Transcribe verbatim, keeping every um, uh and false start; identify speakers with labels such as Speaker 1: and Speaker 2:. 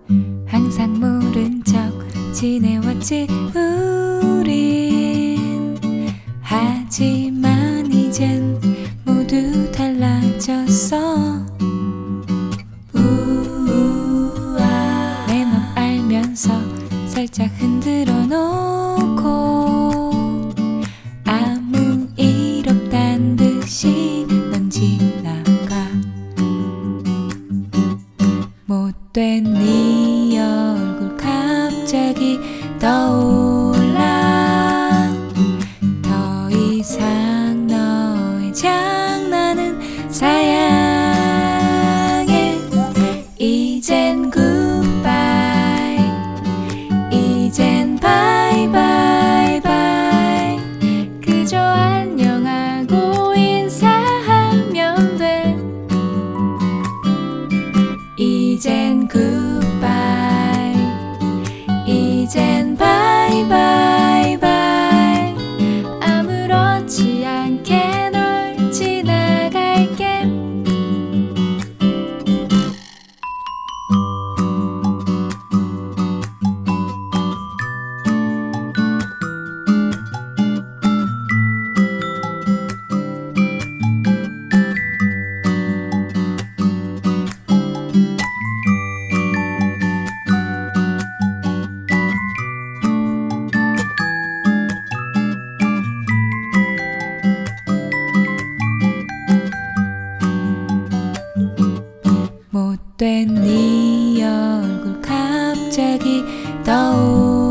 Speaker 1: 항상 모른 척 지내왔지 우린. 하지만 이젠 모두 달라졌어. 우우아. 내 맘 알면서 살짝 흔들어 놓고 아무 일 없단 듯이 넌 지나가. 못된 네 얼굴 갑자기 떠올라. 더 이상 너의 장난은 사양해. 이젠 굿바이, 이젠 바이바이 바이. 그저 안녕하고 인사하면 돼. 이젠 굿바이, 이젠 바이바이 바이. 아무렇지 않게 널 지나갈게. 못된 네 얼굴 갑자기 떠올라.